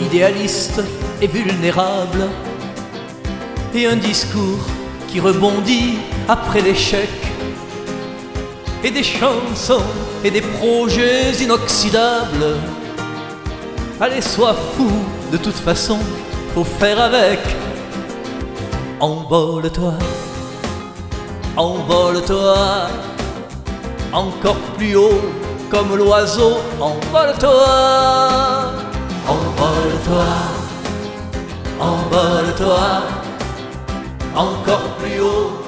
idéaliste et vulnérable, et un discours qui rebondit après l'échec, et des chansons et des projets inoxydables. Allez, sois fou, de toute façon, faut faire avec. Envole-toi, envole-toi, encore plus haut comme l'oiseau. Envole-toi, envole-toi, envole-toi, encore plus haut